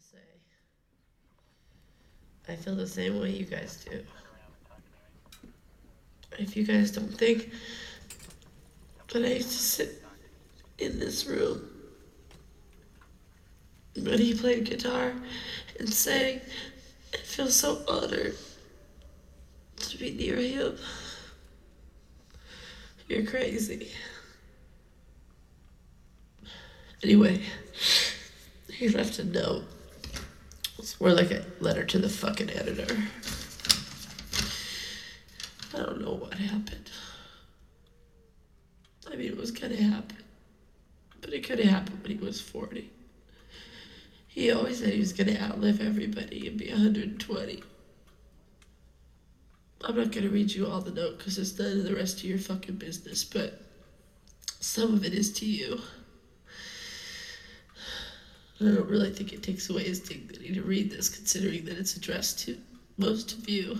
say. I feel the same way you guys do. If you guys don't think that I used to sit in this room when he played guitar and sang, I feel so honored to be near him. You're crazy. Anyway, he left a note. It's more like a letter to the fucking editor. I don't know what happened. I mean, it was gonna happen. But it could have happened when he was 40. He always said he was gonna outlive everybody and be 120. I'm not gonna read you all the note because it's none of the rest of your fucking business, but some of it is to you. I don't really think it takes away his dignity to read this, considering that it's addressed to most of you.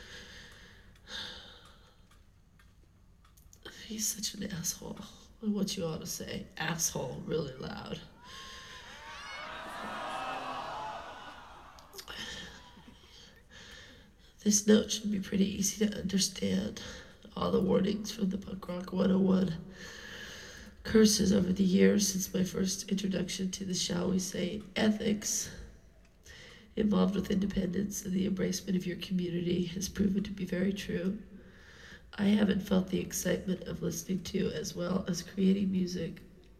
He's such an asshole. I want you all to say asshole really loud. This note should be pretty easy to understand. All the warnings from the Punk Rock 101 curses over the years since my first introduction to the, shall we say, ethics involved with independence and the embracement of your community has proven to be very true. I haven't felt the excitement of listening to as well as creating music,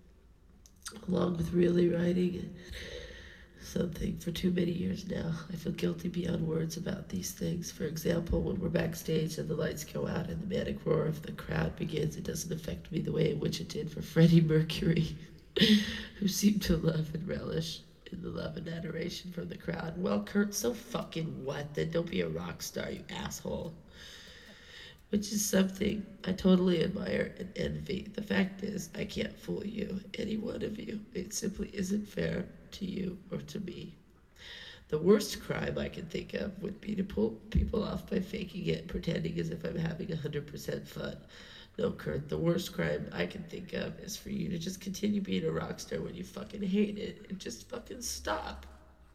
along with really writing something for too many years now. I feel guilty beyond words about these things. For example, when we're backstage and the lights go out and the manic roar of the crowd begins, it doesn't affect me the way in which it did for Freddie Mercury, who seemed to love and relish in the love and adoration from the crowd. Well, Kurt, so fucking what? Then don't be a rock star, you asshole. Which is something I totally admire and envy. The fact is, I can't fool you, any one of you. It simply isn't fair to you or to me. The worst crime I can think of would be to pull people off by faking it and pretending as if I'm having 100% fun. No, Kurt, the worst crime I can think of is for you to just continue being a rock star when you fucking hate it and just fucking stop.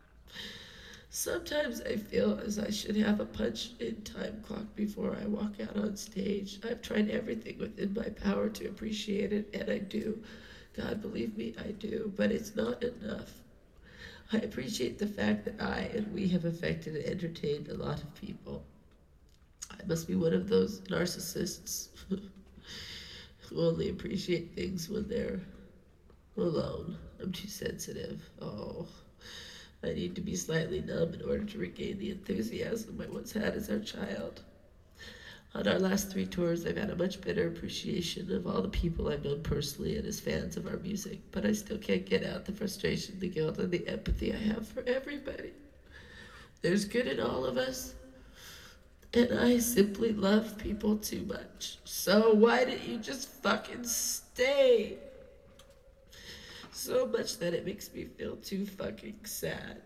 Sometimes I feel as I should have a punch-in time clock before I walk out on stage. I've tried everything within my power to appreciate it, and I do. God, believe me, I do. But it's not enough. I appreciate the fact that I and we have affected and entertained a lot of people. I must be one of those narcissists who only appreciate things when they're alone. I'm too sensitive. Oh. I need to be slightly numb in order to regain the enthusiasm I once had as our child. On our last 3 tours, I've had a much better appreciation of all the people I've known personally and as fans of our music, but I still can't get out the frustration, the guilt, and the empathy I have for everybody. There's good in all of us, and I simply love people too much. So why didn't you just fucking stay? So much that it makes me feel too fucking sad.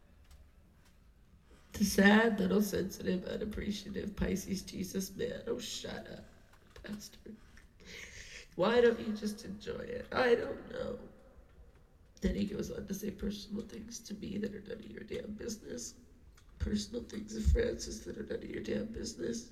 The sad, little, sensitive, unappreciative Pisces Jesus man. Oh, shut up, bastard. Why don't you just enjoy it? I don't know. Then he goes on to say personal things to me that are none of your damn business. Personal things of Francis that are none of your damn business.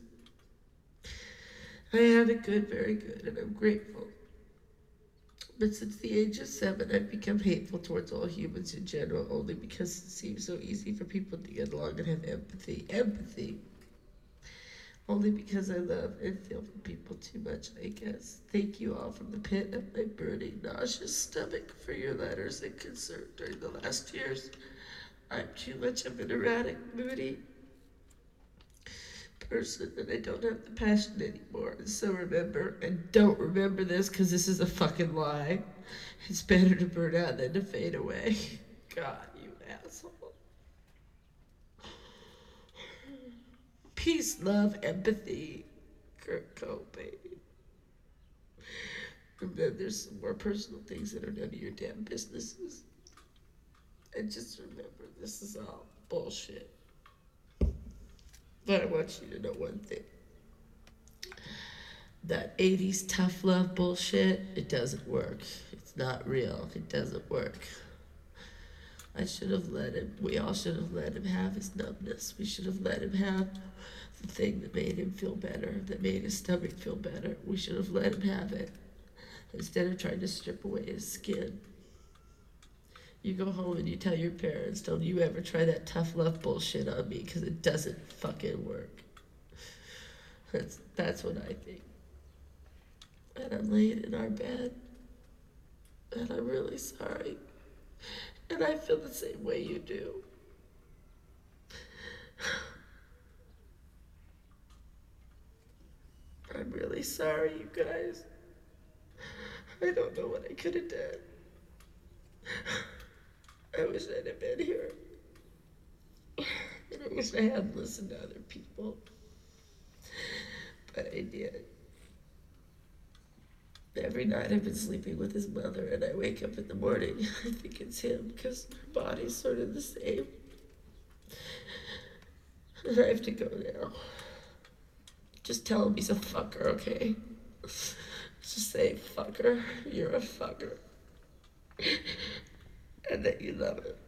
I have it good, very good, and I'm grateful. But since the age of 7, I've become hateful towards all humans in general, only because it seems so easy for people to get along and have empathy. Empathy. Only because I love and feel for people too much, I guess. Thank you all from the pit of my burning, nauseous stomach for your letters and concern during the last years. I'm too much of an erratic, moody person and I don't have the passion anymore. So remember, and don't remember this because this is a fucking lie. It's better to burn out than to fade away. God, you asshole. Peace, love, empathy. Kurt Cobain. Remember, there's some more personal things that are none of your damn businesses. And just remember, this is all bullshit. But I want you to know one thing. That 80s tough love bullshit, it doesn't work. It's not real. It doesn't work. I should have let him, we all should have let him have his numbness. We should have let him have the thing that made him feel better, that made his stomach feel better. We should have let him have it instead of trying to strip away his skin. You go home and you tell your parents, don't you ever try that tough love bullshit on me, because it doesn't fucking work. That's what I think. And I'm laying in our bed, and I'm really sorry. And I feel the same way you do. I'm really sorry, you guys. I don't know what I could have done. I wish I'd have been here. And I wish I hadn't listened to other people. But I did. Every night I've been sleeping with his mother, and I wake up in the morning, I think it's him, because our body's sort of the same. And I have to go now. Just tell him he's a fucker, okay? Just say, fucker, you're a fucker. And that you love it.